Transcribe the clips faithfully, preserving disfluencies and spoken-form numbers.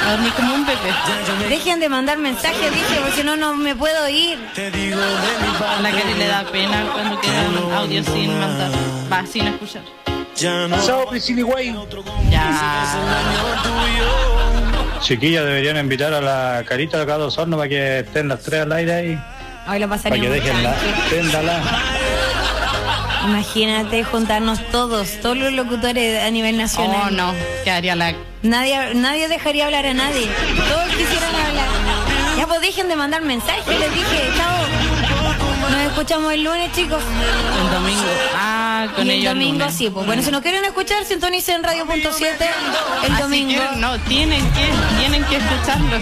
a dormir como un bebé. Dejen de mandar mensajes, dije, porque no, no me puedo ir. A la Cari le da pena cuando quedan audios sin mandar. Va, sin escuchar. Chao, Priscila Guay. Ya. Chiquillas, deberían invitar a la Carita de cada dos hornos para que estén las tres al aire ahí. Hoy lo Para pasaría que muy dejen la. tranqui. Téndala. Imagínate juntarnos todos, todos los locutores a nivel nacional. Oh, no, quedaría la... Nadie, nadie dejaría hablar a nadie. Todos quisieran hablar. Ya pues dejen de mandar mensajes, les dije, chao. Nos escuchamos el lunes, chicos. El domingo. Ah, con Y el ellos domingo lunes. sí, pues bueno, si no quieren escuchar, sintonicen en Radio Punto siete el Así domingo. que, no, tienen que, tienen que escucharlos.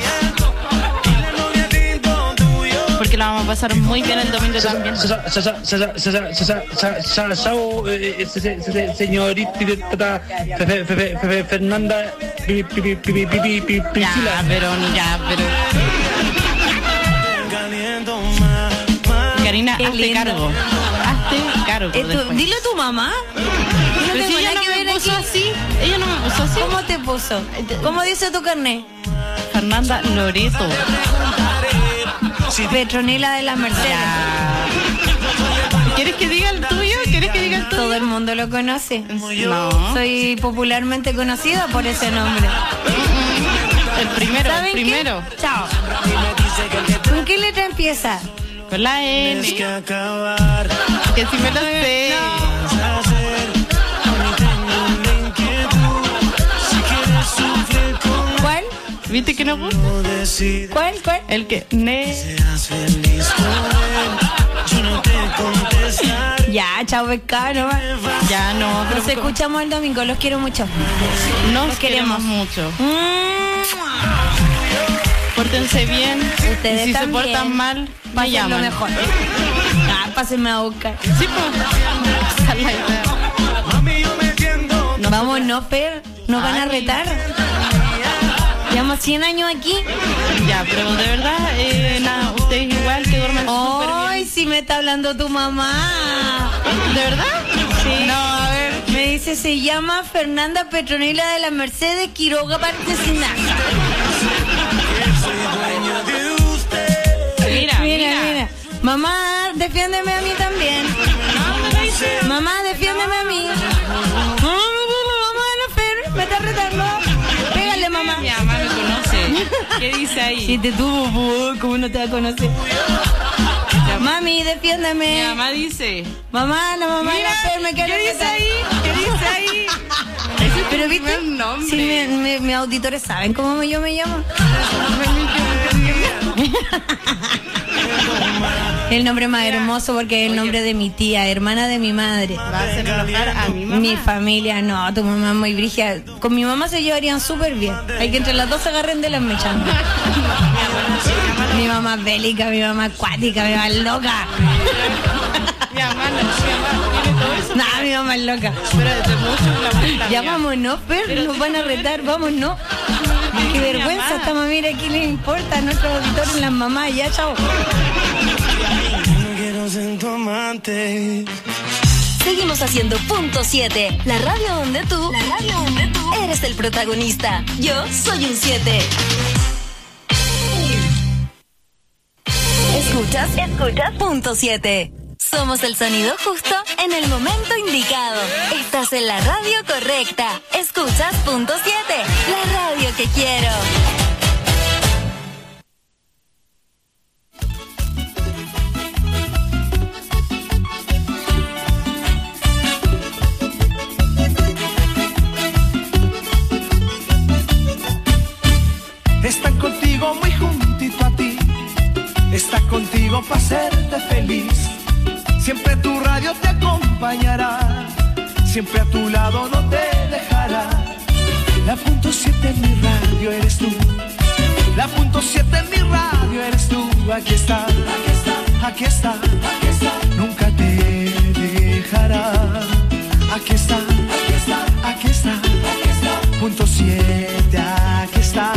Porque la vamos a pasar muy bien el domingo también. Señorita Fernanda Ya, pero, ya, pero... Karina, Qué hazte lindo. cargo. Hazte cargo. Eh, tú- después. dilo a tu mamá. Yo no Pero tengo si ella nada no que me ver puso aquí. así, ella no me puso así. ¿Cómo te puso? ¿Cómo dice tu carnet? Fernanda Loreto. Petronila de la Merced. Ya. ¿Quieres que diga el tuyo? ¿Quieres que diga el tuyo? Todo el mundo lo conoce. No. Soy popularmente conocida por ese nombre. El primero, el ¿Saben qué? primero. Chao. ¿Con qué letra empieza? Con la N. Que si me lo sé. ¿Cuál? ¿Viste que no gusta? ¿Cuál? ¿Cuál? El que... Ne. Ya, chao, pescado, nomás. Ya no, pero Nos escuchamos el domingo, los quiero mucho. nos Los queremos queremos. mucho. Mm. Pórtense bien. Ustedes y si se también. portan mal, Va a vaya ser lo mejor. Ah, pásenme a buscar. Sí, pues. Esa es la idea. No Vamos, no, Fer. Nos van a Ay. retar. Llevamos cien años aquí. Ya, pero de verdad, eh, nada, ustedes igual que duermen súper bien. Ay, si me está hablando tu mamá. ¿De verdad? Sí. No, a ver. Me dice, se llama Fernanda Petronila de la Mercedes Quiroga Marquesina. Mira, mira. Mira, mira. Mamá, defiéndeme a mí también. Mamá, defiéndeme a mí. Mamá, no, Fer, me está retando. Pégale, mamá. Mi mamá me conoce. ¿Qué dice ahí? Si te tuvo, pues, ¿cómo no te va a conocer? Mami, Mi defiéndeme. mamá dice. Mamá, la mamá de Mira, la Fer me quiere ¿qué dice retar. ahí? ¿Qué dice ahí? Ese es Pero tu viste, primer nombre. sí, mi- mi- mis auditores saben cómo yo me llamo. El nombre más hermoso porque es el nombre de mi tía, hermana de mi madre. Va a hacer enojar a mi mamá. Mi familia, no, tu mamá es muy brígida. Con mi mamá se llevarían súper bien. Hay que entre las dos se agarren de las mechas. Mi mamá es bélica, mi mamá es acuática, mi mamá es loca. Mi mamá no, mi mamá tiene todo eso. No, mi mamá es loca. Pero desde mucho la vuelta. Ya vámonos, Fer, nos van a retar, vámonos. Qué vergüenza, esta mamá, mira, ¿qué le importa a nuestros auditores, las mamás? Ya, chao. Seguimos haciendo Punto siete, la radio donde tú, la radio donde tú eres el protagonista. Yo soy un siete. Escuchas, escuchas Punto siete. Somos el sonido justo en el momento indicado. Estás en la radio correcta. Escuchas Punto siete, la radio que quiero. Están contigo muy juntito a ti, está contigo para hacerte feliz. Siempre tu radio te acompañará, siempre a tu lado no te dejará. La punto siete en mi radio eres tú, la punto siete en mi radio eres tú. Aquí está, aquí está, aquí está, aquí está. Nunca te dejará. Aquí está, aquí está, aquí está, aquí está. Punto siete, aquí está.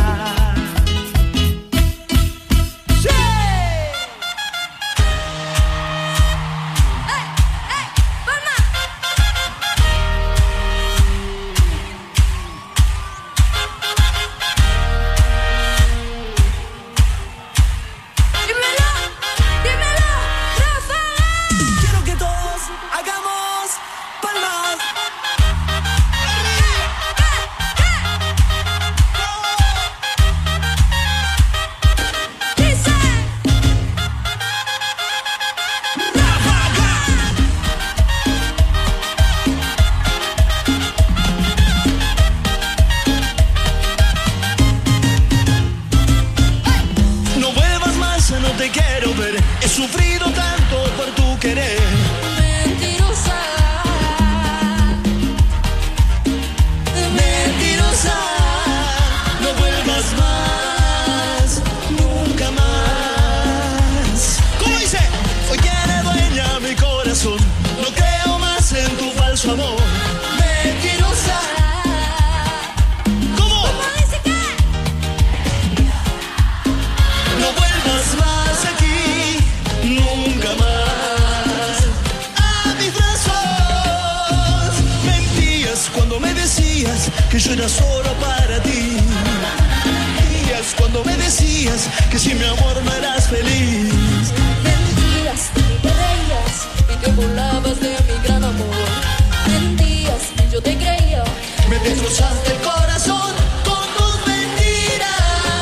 que yo era solo para ti. Días cuando me decías que sin mi amor no eras feliz. Mentías y te reías y te burlabas de mi gran amor. Mentías y yo te creía. Me destrozaste el corazón con tus mentiras.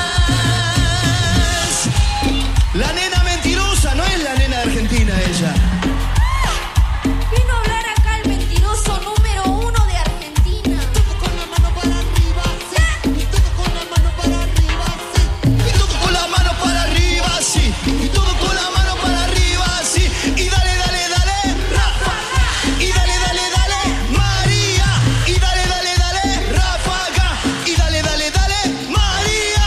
La nena mentirosa no es la nena de Argentina, ella. Vino a hablar acá el mentiroso número uno de Argentina. Todo con la mano para arriba, sí. Y todo con la mano para arriba, sí. Y todo con la mano para arriba, sí. Y todo con la mano para arriba, sí. Y dale, dale, dale, Rafa. Y dale, dale, dale, María. Y dale, dale, dale, Ráfaga. Y dale, dale, dale, María.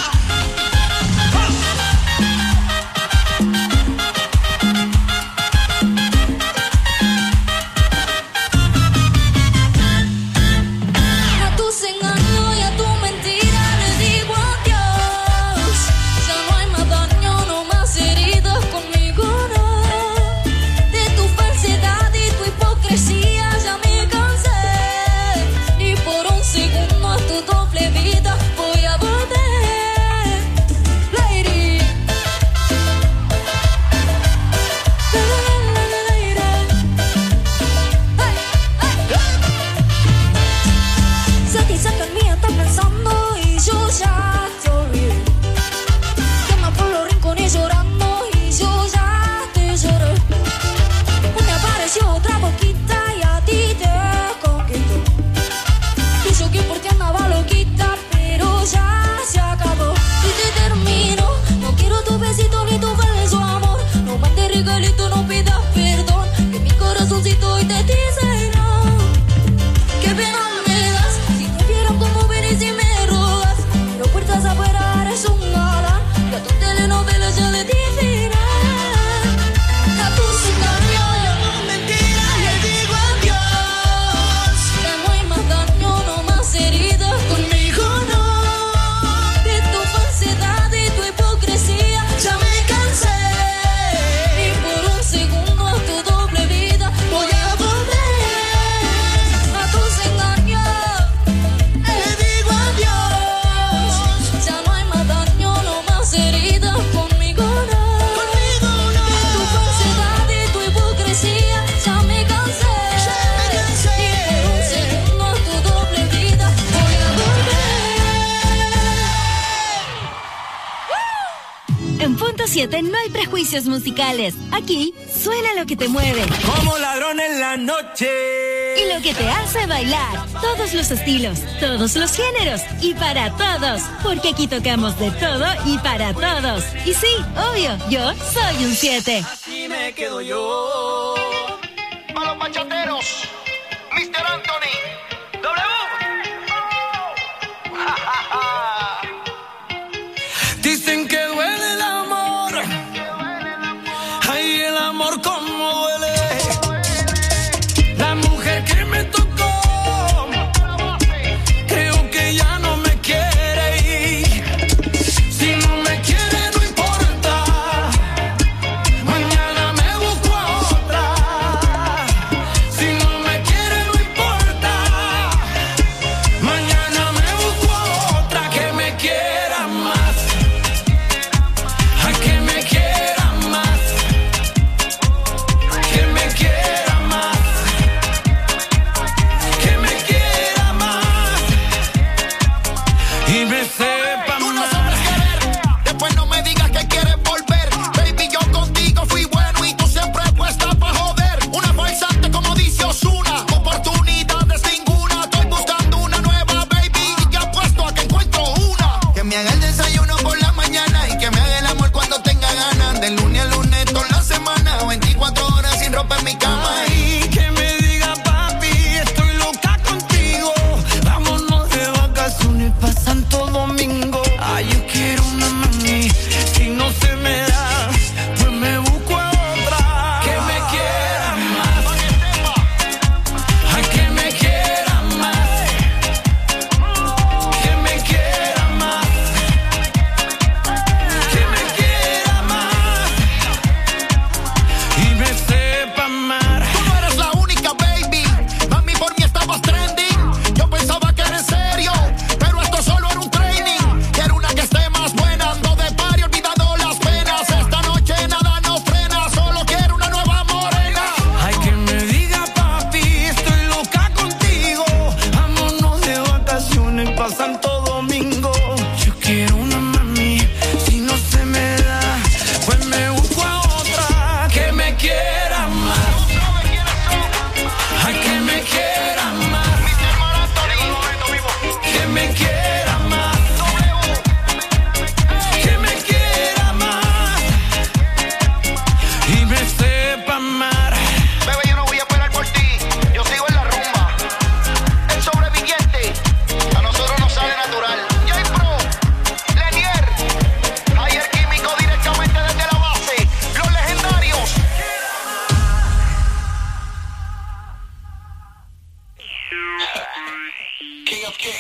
A tus engaños y a tu mentira le digo adiós. Ya no hay más daño, no más heridas conmigo, no. De tu falsedad y tu hipocresía ya me cansé. Ni por un segundo a tu doble vida voy a volver. Lady. La, la, la, la, la, la. Ay, ay. Si a ti cerca en mí estás pensando y yo ya te olvidé. Que andas por los rincones llorando y yo ya te lloré. Pues me apareció otra boquita y a ti te conquistó. Y yo que por ti andaba loquita, pero ya se acabó. Y te termino, no quiero tu besito ni tu beso, amor. No mandes regalito, no pidas perdón. Que mi corazoncito hoy te dice no. Qué pena me das, si te vieron como venís y me rogas. Pero puertas afuera eres un galán, y a tu telenovela ya le di final. A tus engaños y a tus mentiras le digo adiós. Ya no hay más daño, no más heridas conmigo, no. De tu falsedad y tu hipocresía ya me cansé. Y por un segundo a tu doble vida voy a volver. A tus engaños le digo adiós. Ya no hay más daño, no más heridas conmigo, no. Conmigo no. De tu falsedad y tu hipocresía ya me cansé. Y por un segundo a tu doble vida voy a volver. En Punto siete no hay prejuicios musicales. Aquí suena lo que te mueve Como ladrón en la noche. y lo que te hace bailar. Todos los estilos, todos los géneros y para todos. Porque aquí tocamos de todo y para todos. Y sí, obvio, yo soy un siete. Así me quedo yo. Para los bachateros, mister Anthony. W. Dicen que duele el amor. Ay, el amor como duele. La mujer que me tocó, creo que ya no me quiere ir. Si no me quiere no importa, mañana me busco a otra. Si no me quiere no importa,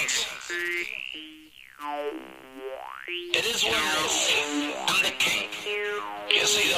kings. It is what it is. I'm the king. Yo soy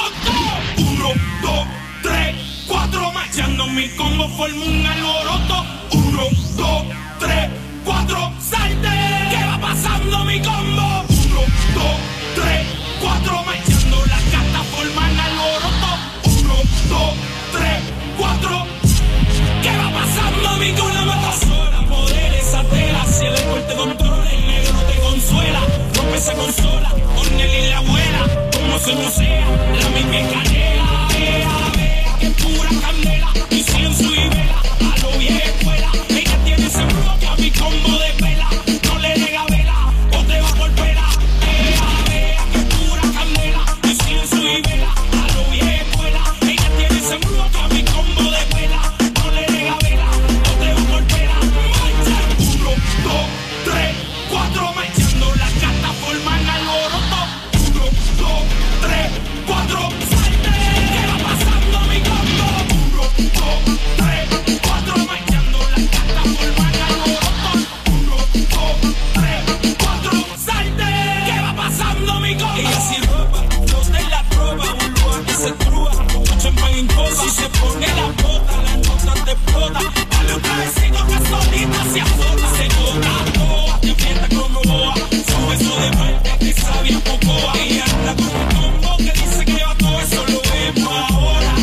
Don. Uno, dos, tres, cuatro, marchando mi combo forma un alboroto. Uno, dos, tres, cuatro, salte. ¿Qué va pasando mi combo? Uno, dos, tres, cuatro, marchando las cartas forman alboroto. Uno, dos, tres, cuatro. ¿Qué va pasando mi combo? Una metasora, poder esa tela. Si el deporte controla, el negro te consuela. Rompe esa consola, con él y la abuela. Como se no sea, la misma canela. Vea, vea, que pura candela. Incienso y vela, a lo vieja escuela. Ella tiene ese bloque a mi combo de vela. No le nega vela, o te va por vela. Vea, vea, que pura candela. Incienso y vela, a lo vieja escuela. Ella tiene ese bloque a mi combo de vela. No le nega vela, o te va por vela. Marcha, uno, dos, tres, cuatro, marchando las cartas forman alboroto. Uno, dos, tres, cuatro, salte. ¿Qué va pasando mi combo? Uno, dos, tres, cuatro, marchando las cartas forman alboroto. Uno, dos, tres, cuatro, salte. ¿Qué va pasando mi combo? Ella sin ropa, los de la tropa, burbuja que se trúa, champán en copa. Si se pone la bota, la nota te explota. Dale un cabecito que solita se azota. Se toca toa, te aprieta como boa. Su beso de parte que sabía pocoa. Ella anda con un combo que dice que va todo eso lo vemos ahora.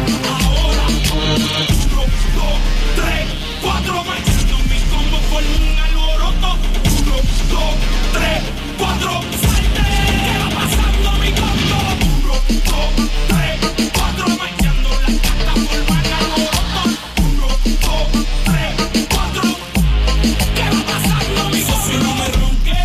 Ahora. Uno, dos, tres, cuatro, marchando mi combo forma un alboroto. Uno, dos, tres, cuatro, salte. ¿Qué va pasando mi combo? Uno, dos, tres, cuatro, marchando las cartas forman alboroto. Uno, dos, tres, cuatro. ¿Qué va pasando mi combo? Si no me ronque,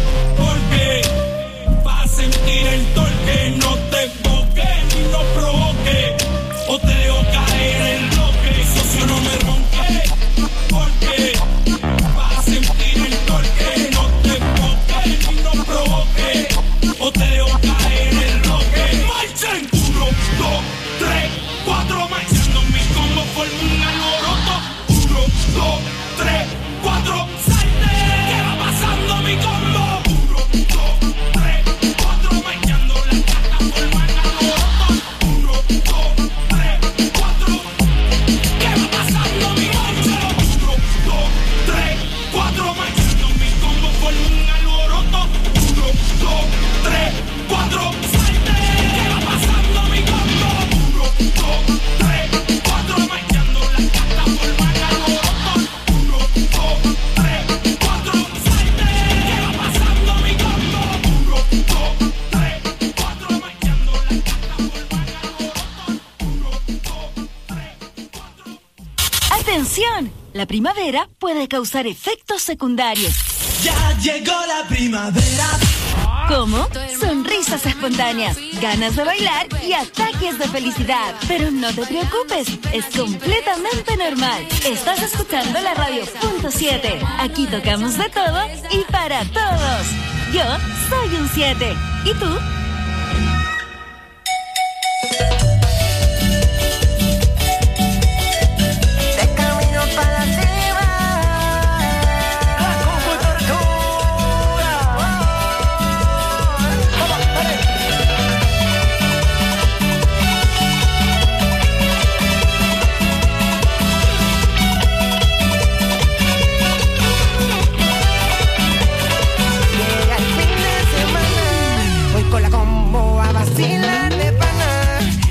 porque va a sentir el torque. No te boque ni no provoque, o te dejo caer el bloque. Socio, no me ronque, porque va a sentir el torque. No te boque ni no provoque, o te dejo caer el bloque. Marchen, uno, dos, tres, cuatro, marchando mi combo forma un alboroto. Uno, dos, tres, cuatro, salte. ¿Qué va pasando mi combo? Uno, dos, tres, cuatro, marchando las cartas forman alboroto. Uno, dos, tres, cuatro. ¿Qué va pasando mi combo? Uno, dos, tres, cuatro, marchando mi combo forma un alboroto. Uno, dos, tres, cuatro, salte. ¿Qué va pasando mi combo? Uno, dos, tres, cuatro, marchando las cartas forman alboroto. Uno, dos, tres, cuatro, salte. ¿Qué va pasando mi combo? Uno, dos, tres, cuatro, marchando las cartas forman alboroto. Uno, dos, tres, cuatro. ¡Atención! La primavera puede causar efectos secundarios. Ya llegó la primavera. ¿Cómo? Sonrisas espontáneas, ganas de bailar y ataques de felicidad. Pero no te preocupes, es completamente normal. Estás escuchando la radio punto siete. Aquí tocamos de todo y para todos. Yo soy un siete. ¿Y tú? De camino para arriba, con cultura. Vamos, dale. Llega el fin de semana, voy con la combo a vacilar de pana.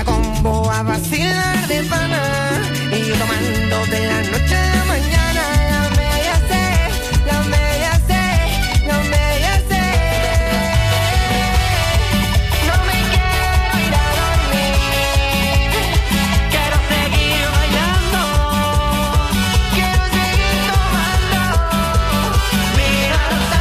la combo a vacilar de pana. Y yo tomando de la noche a la mañana. La media sé, la media sé, la media sé. No me quiero ir a dormir. Quiero seguir bailando. Quiero seguir tomando. Mira los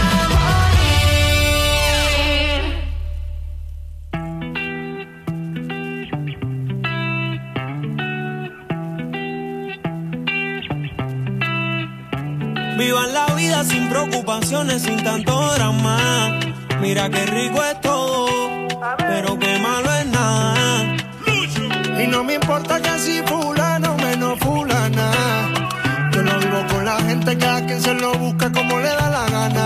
Vivan la vida sin preocupaciones, sin tanto drama. Mira qué rico es todo, pero qué malo es nada. Y no me importa que si fulano menos fulana. Yo no vivo con la gente que a quien se lo busca como le da la gana.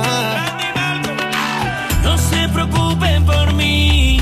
No se preocupen por mí.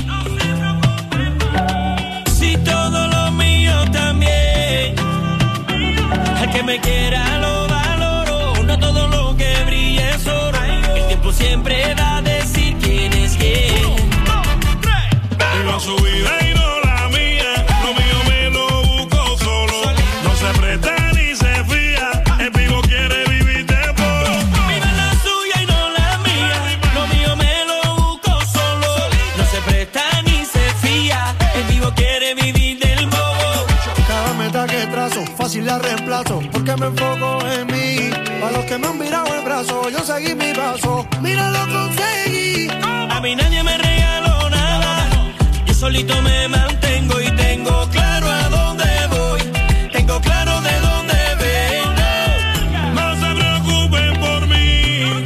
Si todo lo mío también. El que me quiera lo valoro. No todo lo que brilla es oro. El tiempo siempre va a decir quién es quién. Viva su vida y no la mía. Lo mío me lo busco solo. No se presta ni se fía. El vivo quiere vivir de puro. Viva la suya y no la mía. Lo mío me lo busco solo. No se presta ni se fía. El vivo quiere vivir del bobo. Cada meta que trazo, fácil la reemplazo. Porque me enfoco en mí. Para los que me han virado el brazo, yo seguí mi paso. Mira, lo conseguí. A mí nadie me regaló nada. Yo solito me mantengo y tengo claro a dónde voy. Tengo claro de dónde vengo. No se preocupen por mí.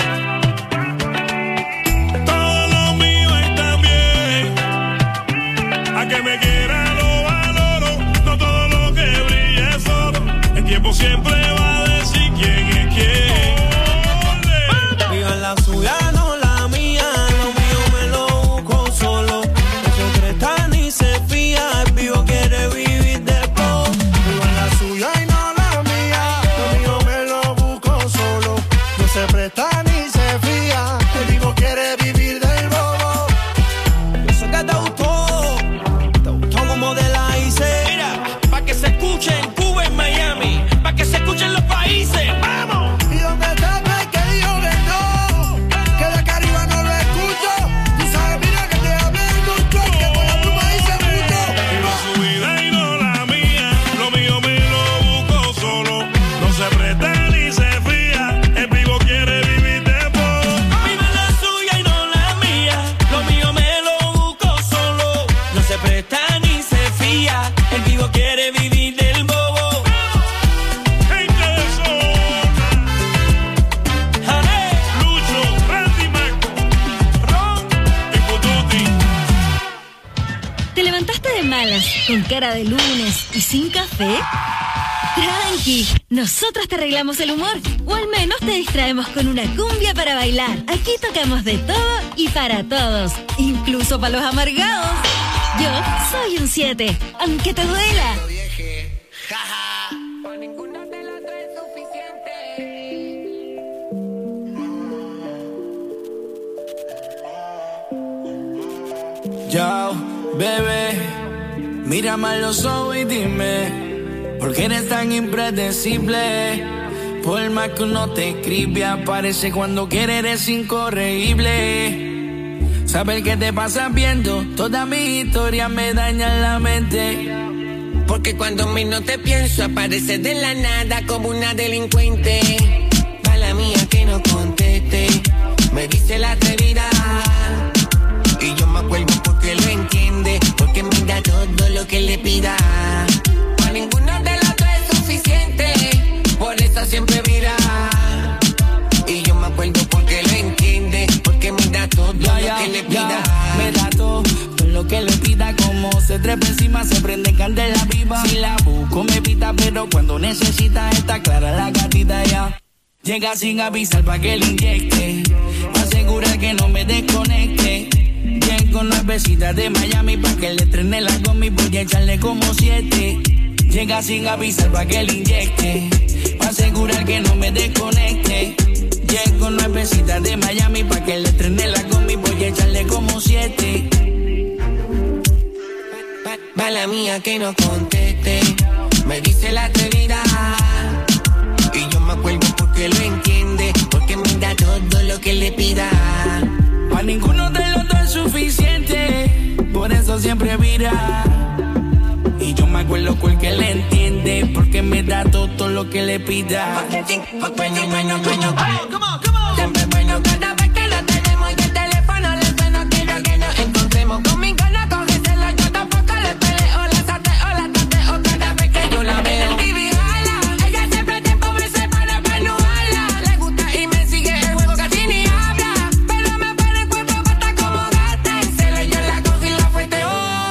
Todo lo mío está bien. A que me quiera lo valoro. No todo lo que brilla es oro. El tiempo siempre va a decir quién es quién. Viva la suya, no la mía. Lo mío me lo busco solo. No se presta ni se fía. El vivo quiere vivir de poco. Viva la suya y no la mía. Lo mío me lo busco solo. No se presta ni se fía. El vivo quiere vivir del bobo. Eso que te gustó. Te gustó como de la hice. Mira, pa' que se escuche en Cuba, en Miami. Pa' que se escuchen los países. ¡Vamos! Y donde está no hay que digo que no. Que de acá arriba no lo escucho. Tú sabes, mira que te hablé mucho. Que por la pluma hice mucho. Viva su vida y no la mía. Lo mío me lo busco solo. No se presta ni se fía. El vivo quiere vivir de poco. Viva la suya y no la mía. Lo mío me lo busco solo. No se presta ni se fía. El vivo quiere vivir del bobo. Gente de zona. ¡Ale! Lucho, Randy Marco, Ron y Pututi. ¿Te levantaste de malas, con cara de lunes y sin café? Tranqui, nosotros te arreglamos el humor, o al menos te distraemos con una cumbia para bailar. Aquí tocamos de todo y para todos, incluso para los amargados. Yo soy un siete, aunque te duela. Yo, bebé, mírame a los ojos y dime, ¿por qué eres tan impredecible? Por más que uno te escribe, aparece cuando quiere, eres incorregible. Saber qué te pasa viendo, toda mi historia me daña la mente. Porque cuando menos te pienso, apareces de la nada como una delincuente. Mala mía que no conteste, me dice la atrevida. Y yo me acuerdo porque lo entiende, porque me da todo lo que le pida. A ninguna de las dos es suficiente, por eso siempre mira. Y yo me acuerdo porque lo entiende, porque me da todo Ya, lo ya, que le ya, pida. me da todo, todo lo que le pida, como se trepa encima, se prende candela viva. Si la busco me pita, pero cuando necesita está clara la gatita ya. Llega sin avisar pa' que le inyecte, pa' asegurar que no me desconecte. Llego nuevecita de Miami pa' que le estrene la gomi, voy a echarle como siete. Llega sin avisar pa' que le inyecte, pa' asegurar que no me desconecte. Llego nuevecita de Miami pa' que le estrene la gomi, voy a echarle como siete. Mala mía que no conteste, me dice la atrevida. Y yo me acuerdo porque lo entiende, porque me da todo lo que le pida. Pa' ninguno de los dos es suficiente, por eso siempre vira. Y yo me acuerdo porque le entiende, porque me da todo lo que le pida. Bueno, bueno, bueno, siempre bueno cada vez que lo tenemos y el teléfono le suena. Quiero que nos encontremos, con mi gana cógeselo. Yo tampoco le peleo, la sateo, la tateo cada vez que yo la veo. El T V jala, ella siempre tiempo me separa para no hablar. Le gusta y me sigue el juego, casi ni habla. Pero me pone el cuerpo pata como gata. En celo yo la cojo y la fueteo.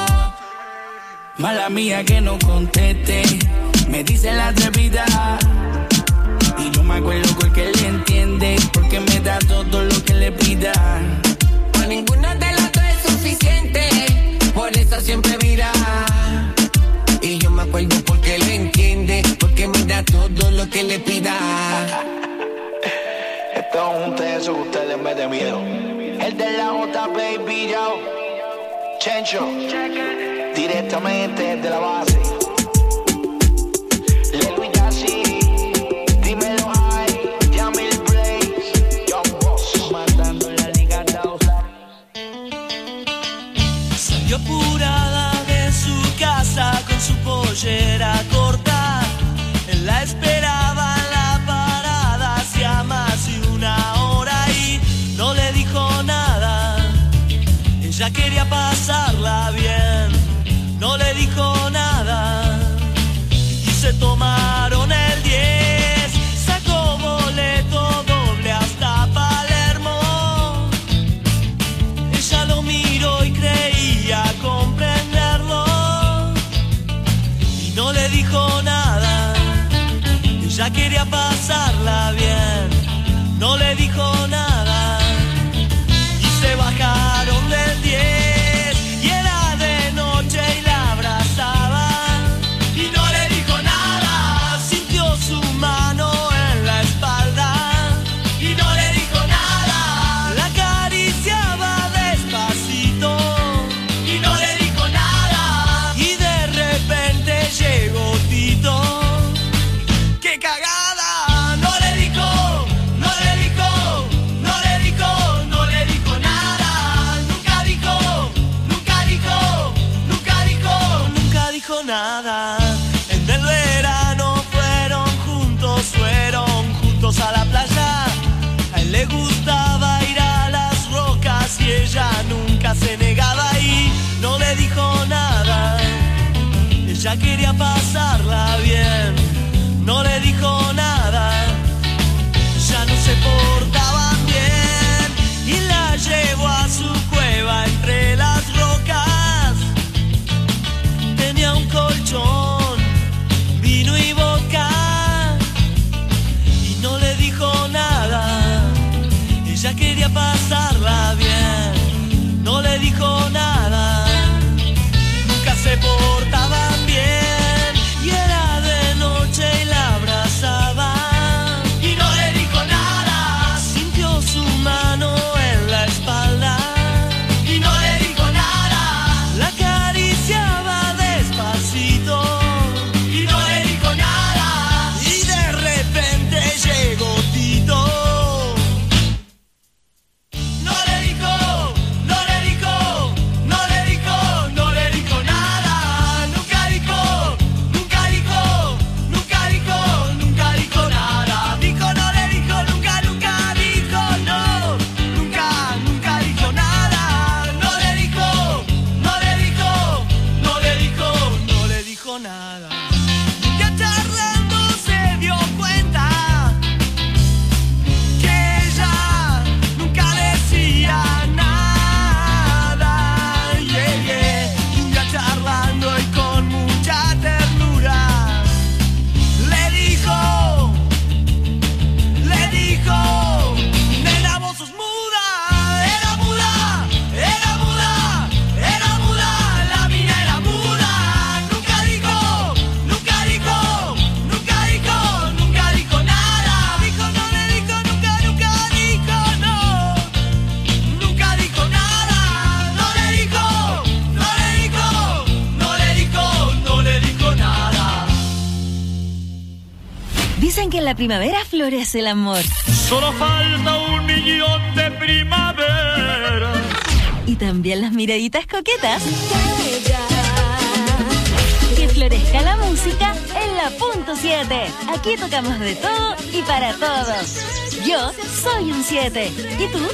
Mala mía que no conteste, me dice la atrevida. Y yo me acuerdo porque le entiende, porque me da todo lo que le pida. Para ninguno de los dos es suficiente, por eso siempre vira. Y yo me acuerdo porque le entiende, porque me da todo lo que le pida. Esto es un teso que usted le mete miedo. El de la J, baby, yo. Chencho, directamente desde la base. Salió apurada de su casa con su pollera corta. Él la esperaba en la parada hacía más de una hora y no le dijo nada. Ella quería pasarla bien, no le dijo nada. Y se tomaron el diez, sacó boleto doble hasta Palermo. Ella lo miró y creía comprenderlo y no le dijo nada. Ella quería pasarla bien, no le dijo nada. Y se bajaron del diez y era de noche y la abrazaba y no le dijo nada. Sintió su mano en la espalda y no le dijo nada. La acariciaba despacito y no le dijo nada. Y de repente llegó Tito. ¡Qué cagada! No le dijo, no le dijo, no le dijo, no le dijo nada. Nunca dijo, nunca dijo, nunca dijo, nunca dijo nada. En el verano fueron juntos, fueron juntos a la playa. A él le gustaba ir a las rocas y ella nunca se negaba y no le dijo nada. Ella quería pasarla bien, no le dijo nada. Ya no se portaban bien y la llevó a su cueva entre las rocas. Tenía un colchón, vino y vodka y no le dijo nada. Ella quería pasarla bien, no le dijo nada. Nunca se portaban bien y era de noche y la abrazaba y no le dijo nada. Sintió su mano en la espalda y no le dijo nada. La acariciaba despacito y no le dijo nada. Y de repente llegó Tito. No le dijo, no le dijo, no le dijo, no le dijo nada. Nunca dijo, nunca dijo, nunca dijo, nunca dijo nada. Dijo, no le dijo, nunca, nunca dijo, no. Nunca, nunca dijo nada. No le dijo, no le dijo, no le dijo, no le dijo nada. Ya charlando se dio cuenta que ella nunca decía nada. Yeah, yeah. Ya charlando y con mucha ternura le dijo, le dijo, nena, vos sos muda. Era muda, era muda, era muda. La mina era muda. Nunca dijo, Dicen que en la primavera florece el amor. Solo falta un millón de primavera. Y también las miraditas coquetas. Que florezca la música en la punto siete. Aquí tocamos de todo y para todos. Yo soy un siete. ¿Y tú?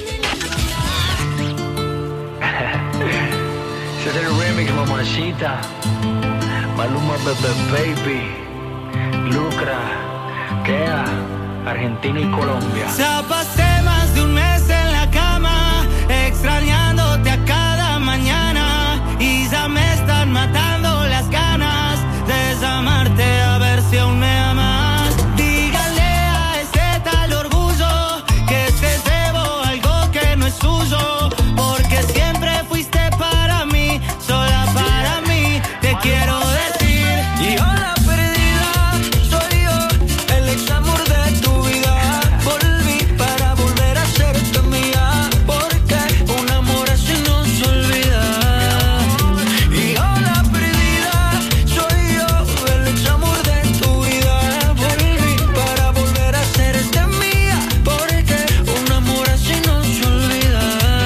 Ese es el remix, mamacita. Maluma, Bebe Baby, Lucra, Kea, Argentina y Colombia. Ya pasé más de un mes en la cama, extrañándote a cada mañana. Y ya me están matando las ganas de llamarte a ver si aún me amas. Dígale a ese tal orgullo que te debo algo que no es suyo. Porque siempre fuiste para mí, sola para mí, te quiero decir. Y hola perdida, soy yo, el ex amor de tu vida. Volví para volver a serte mía, porque un amor así no se olvida. Y hola perdida, soy yo, el ex amor de tu vida. Volví para volver a serte mía, porque un amor así no se olvida.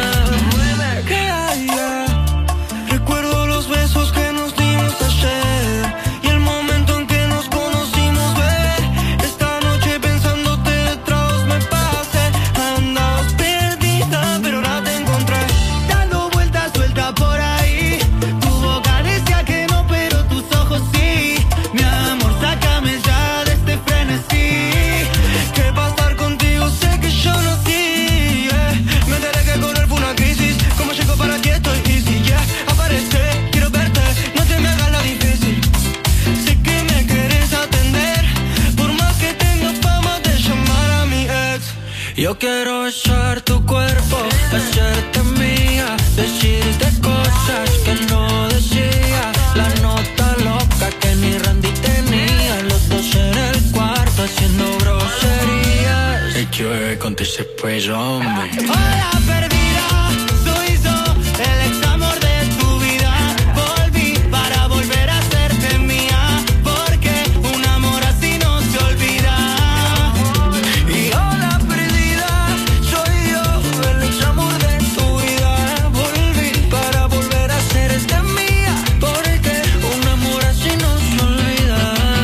Que haya, recuerdo los besos que nos dimos ayer y el momento en que nos conocimos, bebé. Esta noche pensándote detrás me pasé. Andabas perdida, pero ahora te encontré, dando vueltas suelta por ahí. Tu boca decía que no, pero tus ojos sí. Mi amor, sácame ya de este frenesí. Que pasar contigo sé que yo no sí. eh. Me enteré que correr fue una crisis. Como llego para ti estoy easy, yeah. Aparece, quiero verte, no te me hagas la difícil. Sé que me quieres atender, por más que tenga fama de llamar a mi ex. Yo quiero besar tu cuerpo, hacerte mía, decirte cosas que no decía. La nota loca que ni Randy tenía, los dos en el cuarto haciendo groserías. El que bebe con ese peso, hombre. Hola perdida, soy yo, el ex amor de tu vida. Volví para volver a serte mía, porque un amor así no se olvida. Y hola perdida, soy yo, el ex amor de tu vida. Volví para volver a serte mía, porque un amor así no se olvida.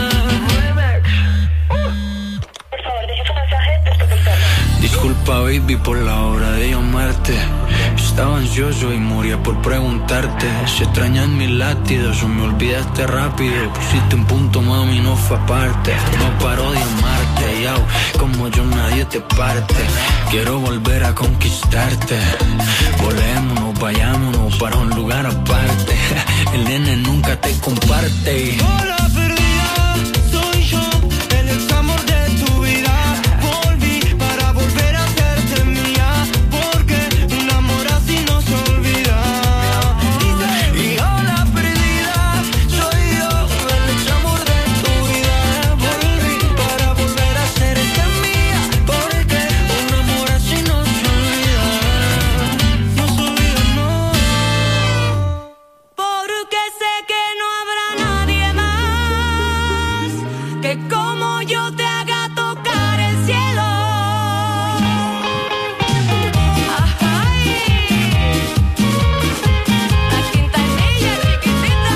Disculpa, baby, por la hora de llamarte. Estaba ansioso y moría por preguntarte si extrañas mis latidos o me olvidaste rápido. Pusiste un punto, mami, no fue aparte. No paro de amarte, yao, como yo nadie te parte. Quiero volver a conquistarte. Volémonos, vayámonos para un lugar aparte. El nene nunca te comparte. Hola perdida, soy yo, el ex amor de tu vida. Volví para volver a serte mía, porque un amor así no se olvida. Y hola perdida, soy yo, el ex amor de tu vida. Volví para volver a serte mía, porque un amor así no se olvida. No se olvida, no. Porque sé que no habrá nadie más que como yo te haga tocar el cielo. Ay, la quintanilla chiquitita.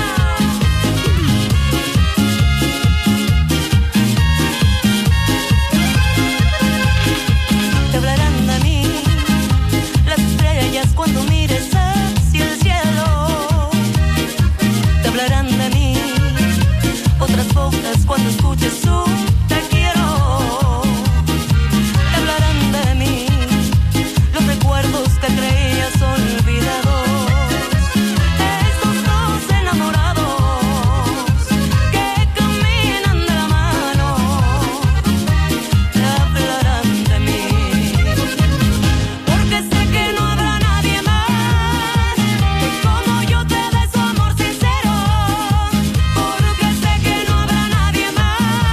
Te hablarán de mí las estrellas cuando mires hacia el cielo. Te hablarán de mí otras bocas cuando escuches su te quiero. Te hablarán de mí los recuerdos que creías olvidados. Estos dos enamorados que caminan de la mano. Te hablarán de mí, porque sé que no habrá nadie más que como yo te dé su amor sincero. Porque sé que no habrá nadie más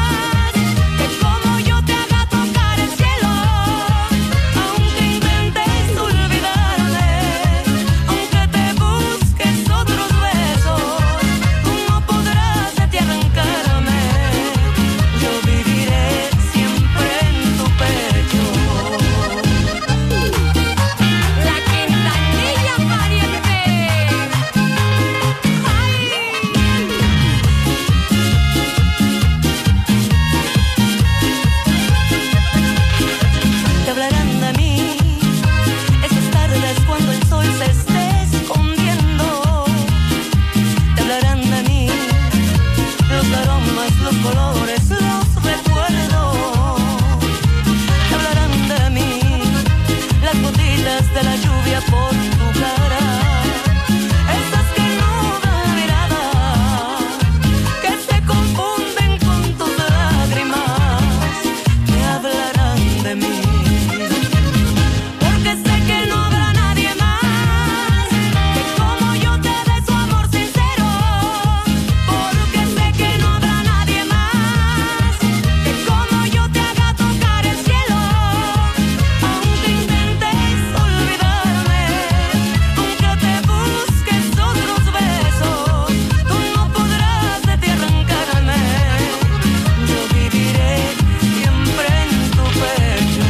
los colores, los recuerdos que hablarán de mí, las gotitas de la lluvia por tu cara, esas que no dan mirada, que se confunden con tus lágrimas, que hablarán de mí. Porque sé que no habrá nadie más que como yo te dé su amor sincero. Porque sé que no habrá nadie más que como yo te haga tocar el cielo. Aunque intentes olvidarme, aunque te busques otros besos, tú no podrás de ti arrancarme. Yo viviré siempre en tu pecho.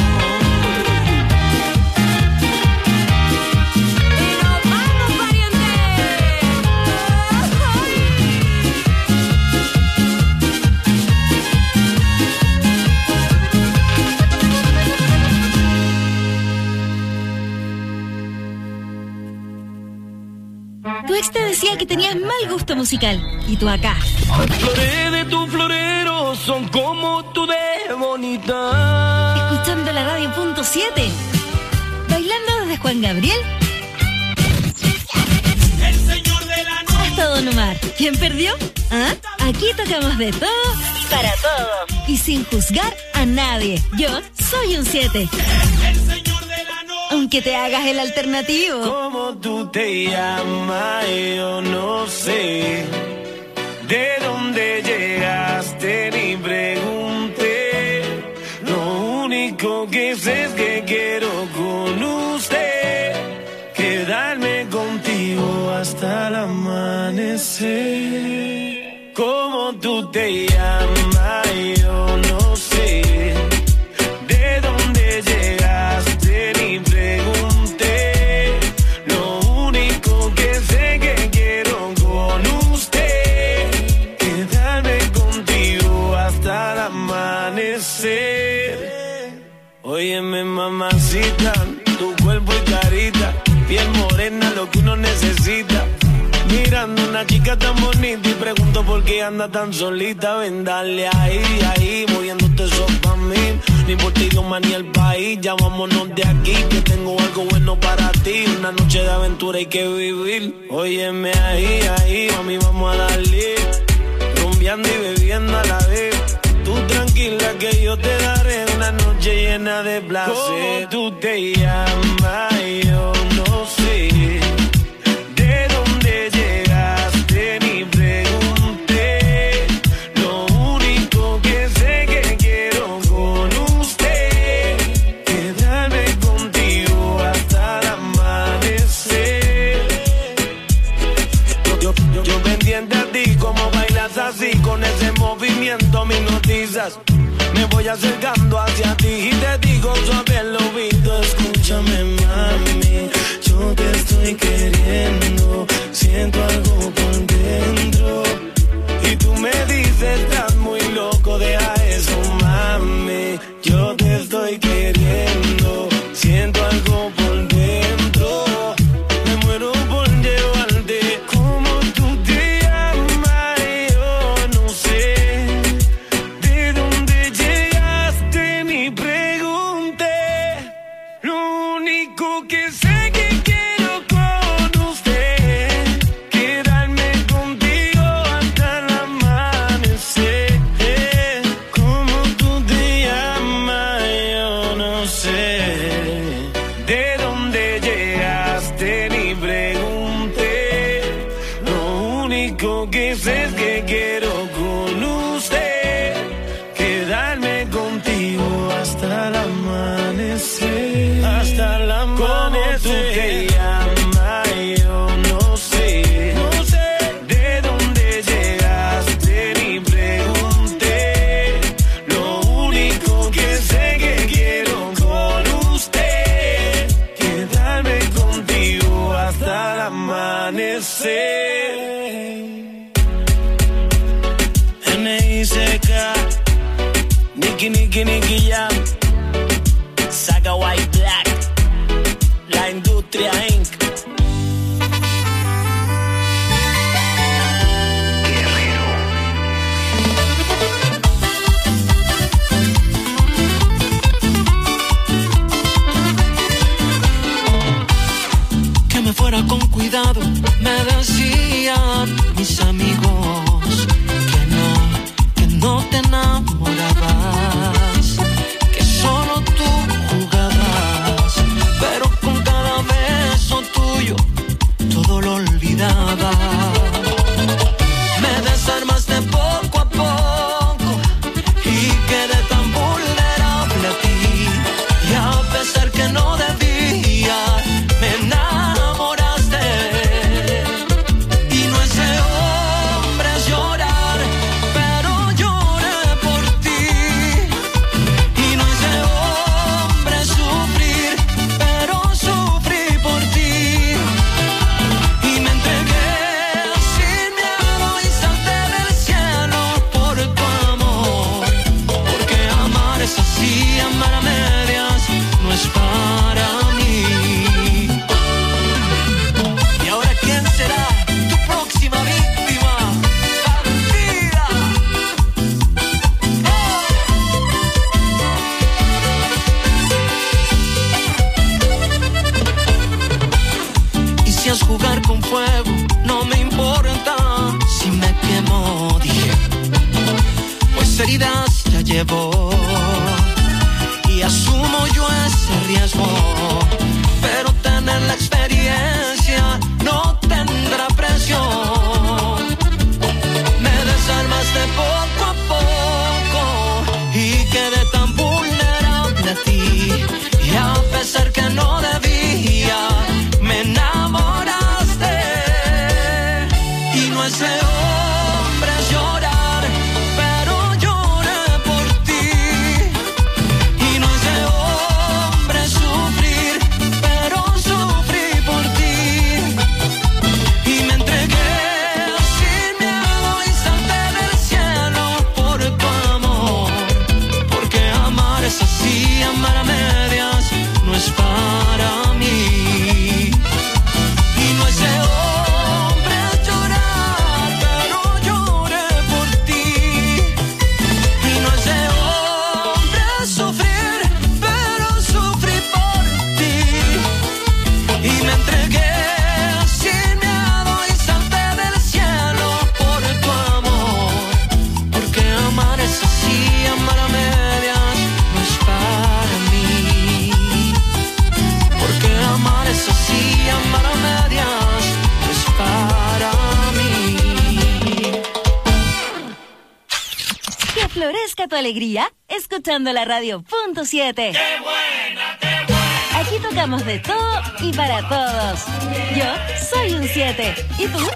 Y nos vamos, pariente. Tu ex te decía que tenías mal gusto musical. Y tú acá, Las flores de tu florero son como tú de bonita. escuchando la radio punto siete. Bailando desde Juan Gabriel El señor de la noche. hasta Don Omar. ¿Quién perdió? ¿Ah? Aquí tocamos de todo y para todos. Y sin juzgar a nadie. Yo soy un siete. El señor de la noche. Aunque te hagas el alternativo. ¿Cómo tú te llamas? Yo no sé. ¿De dónde llegaste? Ni pregunté. Lo único que sé es que quiero con usted quedarme contigo hasta el amanecer. ¿Cómo tú te llamas? Yo no sé. ¿De dónde llegaste? Ni pregunté. Lo único que sé que quiero con usted quedarme contigo hasta el amanecer. Óyeme, mamacita, tu cuerpo y carita, piel morena, lo que uno necesita. Mirando una chica tan bonita y pregunto por qué anda tan solita. Ven, dale ahí, ahí, moviéndote eso pa' mí. Ni por ti, Dios, ni el país. Ya vámonos de aquí, que tengo algo bueno para ti. Una noche de aventura hay que vivir. Óyeme ahí, ahí, mami, vamos a darle. Rumbeando y bebiendo a la vez. Tú tranquila que yo te daré una noche llena de placer. ¿Cómo tú te llamas? Yo no sé. ¿De dónde llegaste? Ni pregunté. Lo único que sé que quiero con usted quedarme contigo hasta el amanecer. Yo, yo, yo pendiente a ti, como bailas así, con ese movimiento me hipnotizas. Me voy acercando hacia ti y te digo suave al oído, escúchame, mami, yo te estoy queriendo, siento algo por dentro. Y tú me dices, estás muy loco, deja eso, mami, yo te estoy queriendo, siento algo por dentro. Me muero por llevarte. Como tú te llamas, yo no sé. ¿De dónde llegaste? Ni pregunté. Lo único que sé que quiero con usted quedarme contigo hasta el amanecer. Como tú te llamas, yo no sé. ¿De dónde llegaste? Ni pregunté. Lo único que sé es que quiero con usted quedarme contigo hasta el amanecer. Hasta el amanecer. ¿Cómo tú te llamas? Yo no sé. No sé. ¿De dónde llegaste? Ni pregunté. Lo único que sé que quiero con usted quedarme contigo hasta el amanecer. N I C K, Nicky, Nicky, Nicky Jam, Saga White Black, La Industria incorporated. llevó y asumo yo ese riesgo, pero tener la experiencia no tendrá precio. Me desarmaste poco a poco y quedé tan vulnerable a ti, y a pesar que no debía, me enamoraste. Y no es de hombres llorar, pero lloré por ti. Y no es de hombres sufrir, pero sufrí por ti. Y me entregué sin miedo y salté del cielo por tu amor, porque amar es así, amar a medias no es para mí. Y no es de hombres llorar, pero lloré por ti. Y no es de hombres sufrir, pero sufrí por ti. Y me entregué sin miedo y salté del cielo por tu amor, porque amar es así, amar a medias no es para mí. Porque amar es así, amar a medias no es para mí. Que florezca tu alegría escuchando la radio punto siete. ¡Qué buena, qué buena! Aquí tocamos de todo y para todos. Yo soy un siete. ¿Y tú?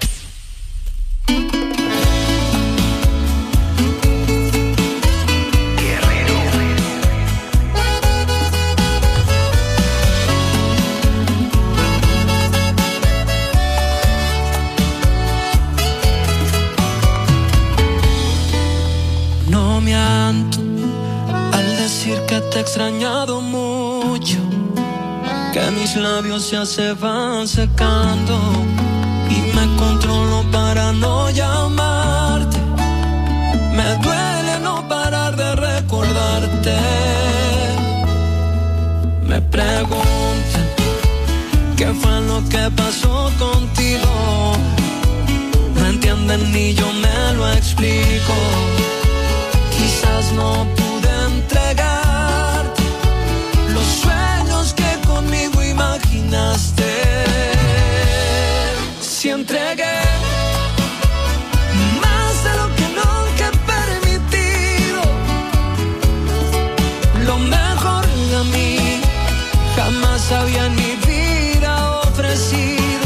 No me miento al decir que te he extrañado mucho, que mis labios ya se van secando y me controlo para no llamarte. Me duele no parar de recordarte. Me preguntan qué fue lo que pasó contigo. No entienden ni yo me lo explico. Quizás no pude entregarte los sueños que conmigo imaginaste. Si entregué más de lo que nunca he permitido, lo mejor de mí jamás había en mi vida ofrecido.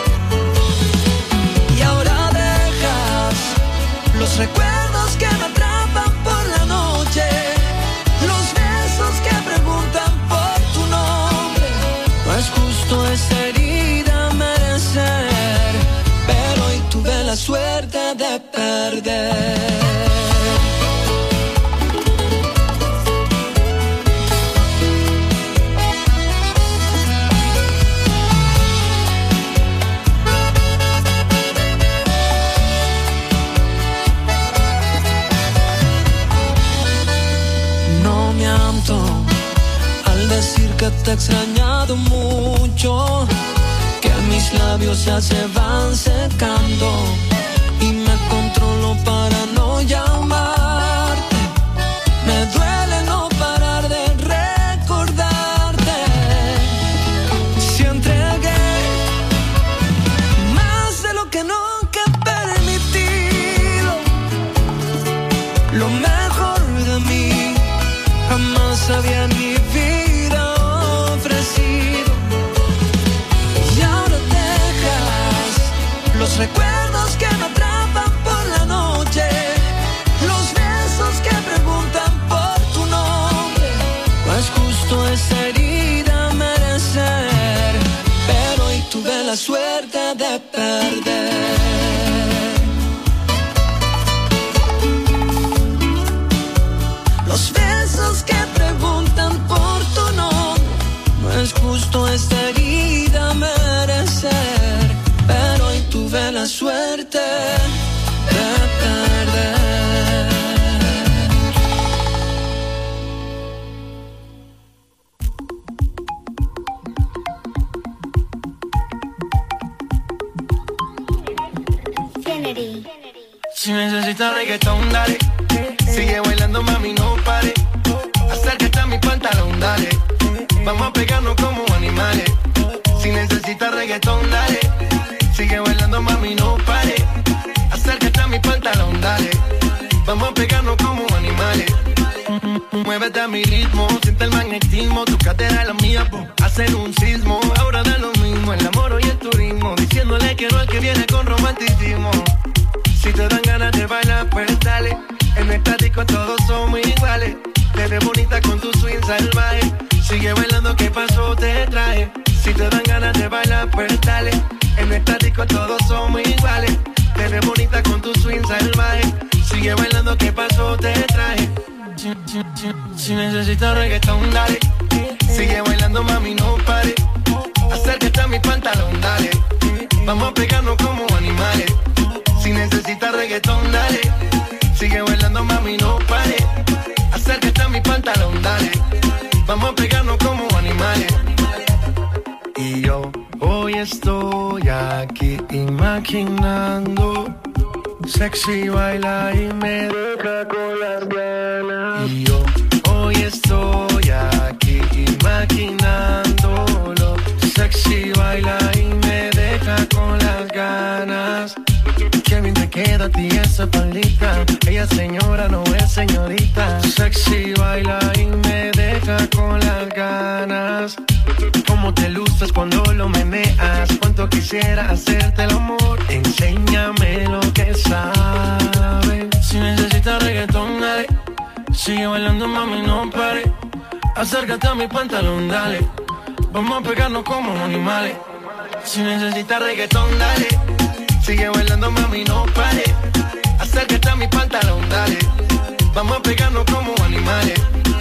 Y ahora dejas los recuerdos que me atrapan por la noche, los besos que preguntan por tu nombre. No es justo esa herida merecer, pero hoy tuve la suerte de perder. Al decir que te he extrañado mucho, que mis labios ya se van secando y me controlo para no llamarte. Me duele no parar de recordarte. Si entregué más de lo que nunca he permitido, lo mejor de mí jamás había en mi vida ofrecido. Y ahora dejas los recuerdos que me atrapan por la noche, los besos que preguntan por tu nombre. No es justo esa herida merecer, pero hoy tuve la suerte de perder. Los besos que preguntan por tu nombre, no es justo esta herida merecer, pero hoy tuve la suerte de perder. Si necesitas reggaetón, dale. Sigue bailando, mami, no pare. Acércate a mi pantalón, dale. Vamos a pegarnos como animales. Si necesitas reggaetón, dale. Sigue bailando, mami, no pare. Acércate a mi pantalón, dale. Vamos a pegarnos como animales. Muévete a mi ritmo, siente el magnetismo. Tu cadera es la mía, po, hacen un sismo. Ahora da lo mismo, el amor y el turismo. Diciéndole que no al que viene con romanticismo. Si te dan ganas de bailar, pues dale. En esta disco todos somos iguales. Te ves bonita con tu swing salvaje. Sigue bailando, ¿qué pasó? Te traje. Si te dan ganas de bailar, pues dale. En esta disco todos somos iguales. Te ves bonita con tu swing salvaje. Sigue bailando, ¿qué pasó? Te traje. Si, si, si, si necesitas reggaetón, dale. Sigue bailando, mami, no pare. Acércate a mi pantalón, dale. Vamos a pegarnos como animales. Si necesitas reggaetón, dale. Sigue bailando, mami, no pare. Acércate a mi pantalón, dale. Vamos a pegarnos como animales. Y yo hoy estoy aquí imaginando. Sexy baila y me deja con las ganas. Y yo hoy estoy aquí imaginándolo. Sexy baila y me deja con las ganas. Qué bien te queda a ti esa palita. Ella señora, no es señorita. Sexy baila y me deja con las ganas. Cómo te luces cuando lo meneas. Cuánto quisiera hacerte el amor. Enséñame lo que sabes. Si necesitas reggaetón, dale. Sigue bailando, mami, no pare. Acércate a mi pantalón, dale. Vamos a pegarnos como animales. Si necesitas reggaetón, dale. Sigue bailando, mami, no pare. Acércate a mi pantalón, dale. Vamos a pegarnos como animales.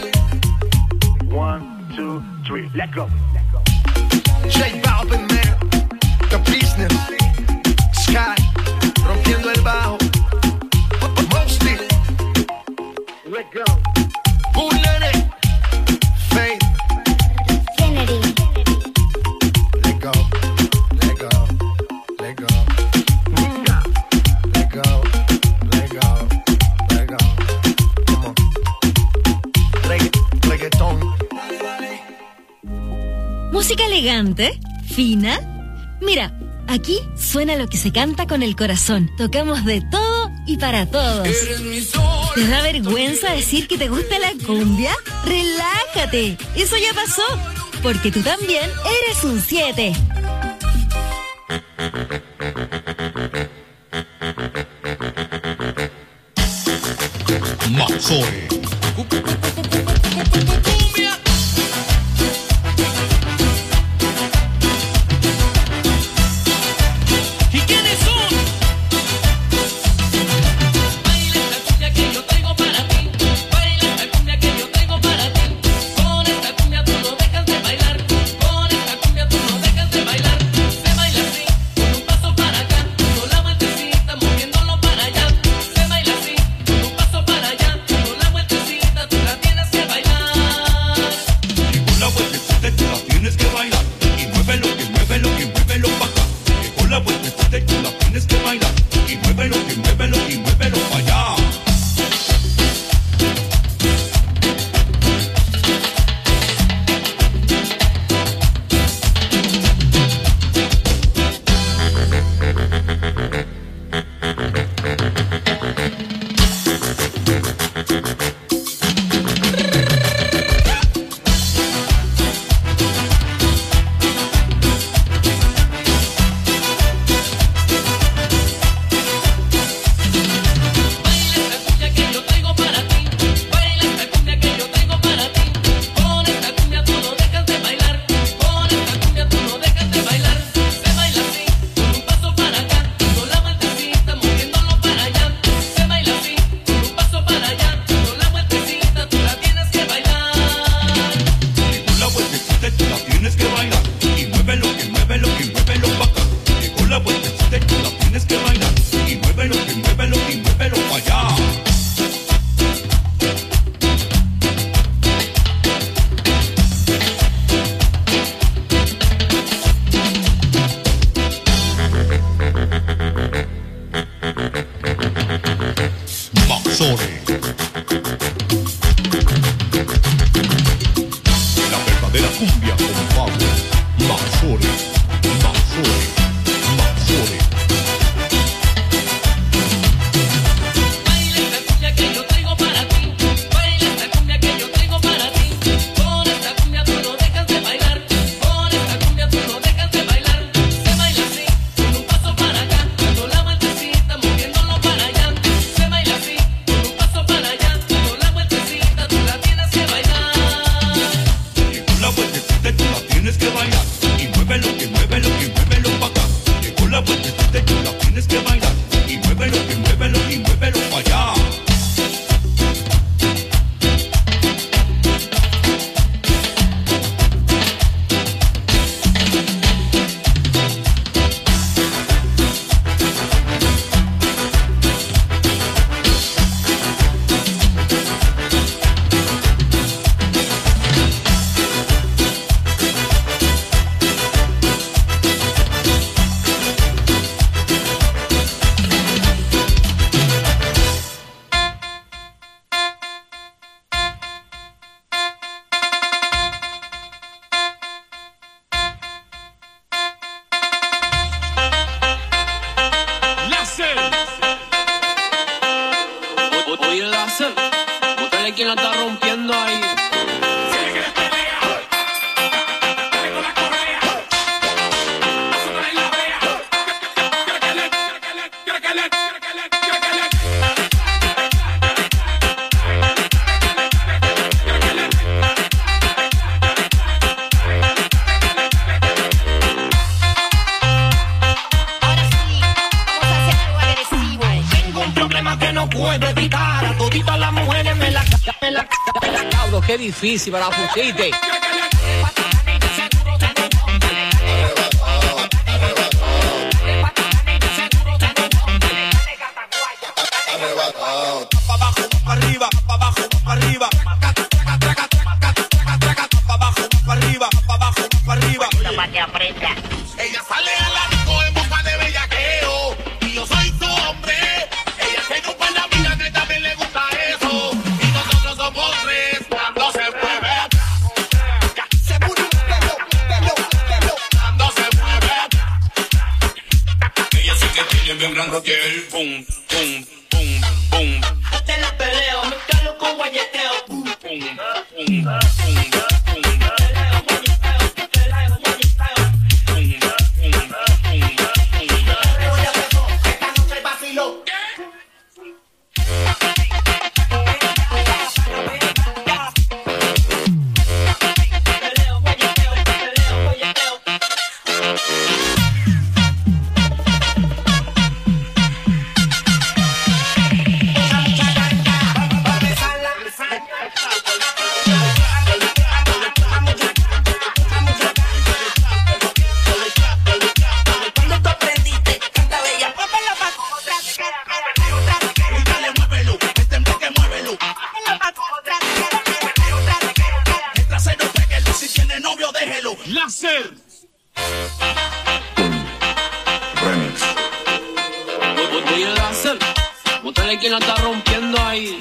One, two, three, let's go. J Balvin, man, The Business, Sky, rompiendo el bajo, Mosty, let's go. Bullet, Faith, Kennedy, let go, let go, let go, let go, let go, let go. Come on, Regga- reggaeton. Música elegante, fina. Mira, aquí suena lo que se canta con el corazón. Tocamos de todo y para todos. ¿Te da vergüenza decir que te gusta la cumbia? Relájate, eso ya pasó, porque tú también eres un siete. Mazore. Mazore. láser. Búscale quien la está rompiendo ahí. Puedo evitar a toditas las mujeres me la me la me la cabro, qué difícil para pusiste. Pa' abajo, pa' arriba, pa' abajo, pa' arriba. Pa' abajo, pa' arriba, pa' abajo, pa' arriba. Ella sale a la disco en busca de bellaqueo y yo soy su hombre. Ella se ocupa en la vida que también le gusta eso. Y nosotros somos tres cuando se mueve. Se mueve, pelo, pelo, pelo. Cuando se mueve. Ella sí que tiene bien grande el pum, pum, pum, pum. Te la peleo, me calo con guayeteo. Pum, pum, pum, pum. Láser. Remix. Voy a láser. Búscale quien la está rompiendo ahí.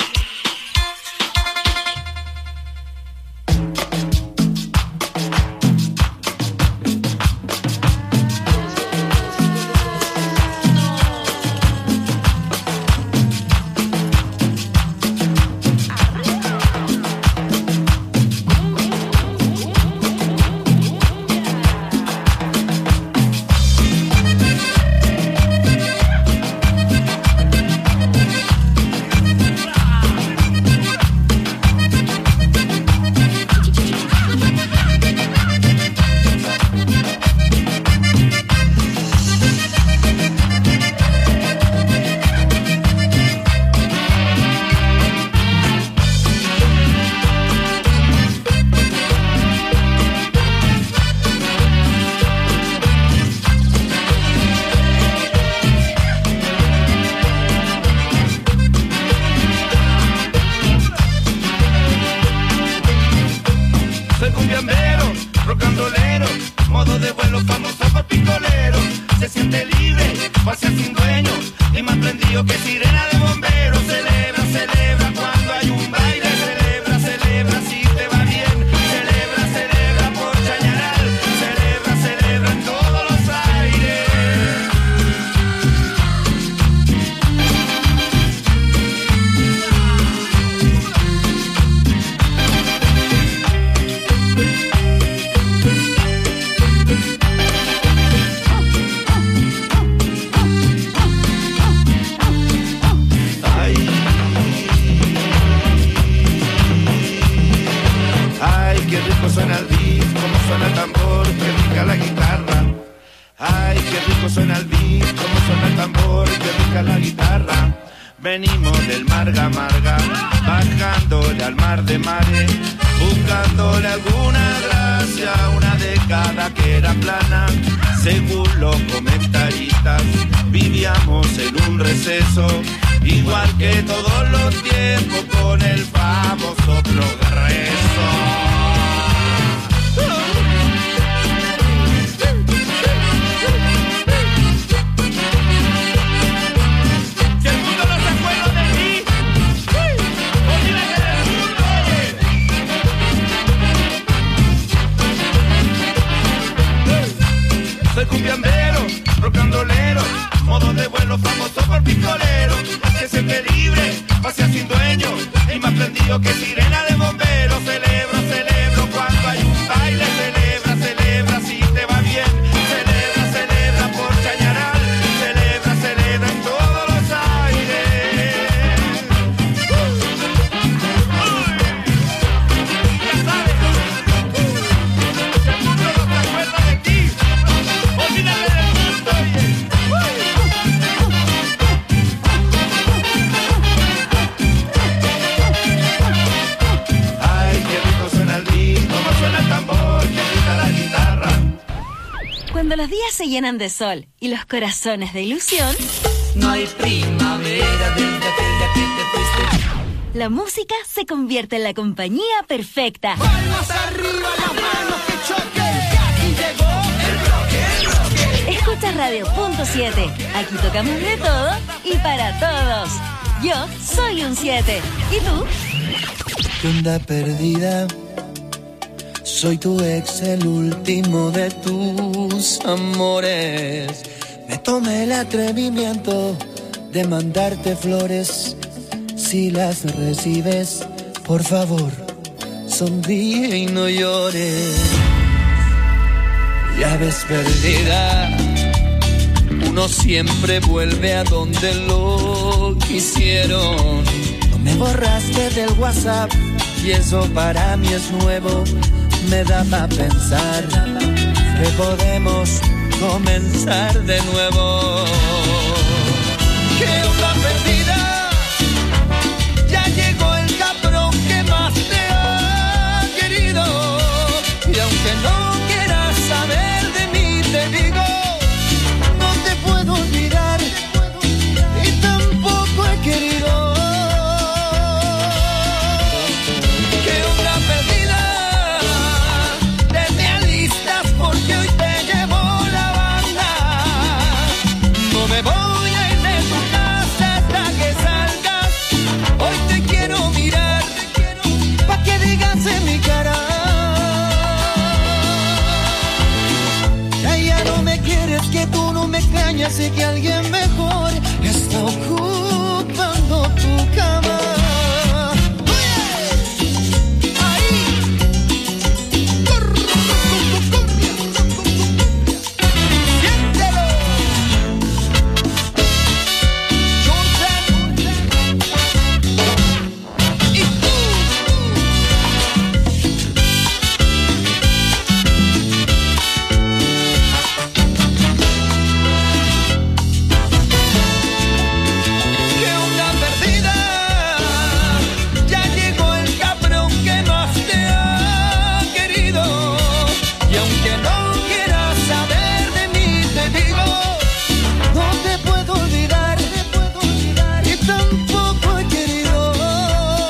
Venimos del Marga Marga, bajándole al mar de mares, buscándole alguna gracia, una década que era plana. Según los comentaristas, vivíamos en un receso, igual que todos los tiempos, con el famoso progreso. Soy cumbiambero, rocandolero, modo de vuelo famoso por picolero, que se siente libre, pasea sin dueño, yo que sirena de bomberos. Celebro, celebro cuando hay un baile. Celebra, celebra si te va bien. Celebra, celebra por Chañaral. Celebra, celebra en todos los aires. Ya sabes, el mundo no se acuerda de ti. Olvídate del mundo, oye. Ay, qué rico suena el ritmo, cómo suena el tambor, qué rica la guitarra. Cuando los días se llenan de sol y los corazones de ilusión, No hay primavera desde aquel día que te fuiste. la música se convierte en la compañía perfecta. Palmas arriba, las manos que choquen, que aquí llegó el bloque, el bloque. Escucha Radio Punto siete. Aquí tocamos de todo y para todos. Yo soy un siete. ¿Y tú? ¿Qué onda perdida? Soy tu ex, el último de tus amores. Me tomé el atrevimiento de mandarte flores. Si las recibes, por favor, sonríe y no llores. Ya ves perdida, uno siempre vuelve a donde lo quisieron. No me borraste del WhatsApp y eso para mí es nuevo. Me da pa' pensar que podemos comenzar de nuevo. ¿Qué onda perdida?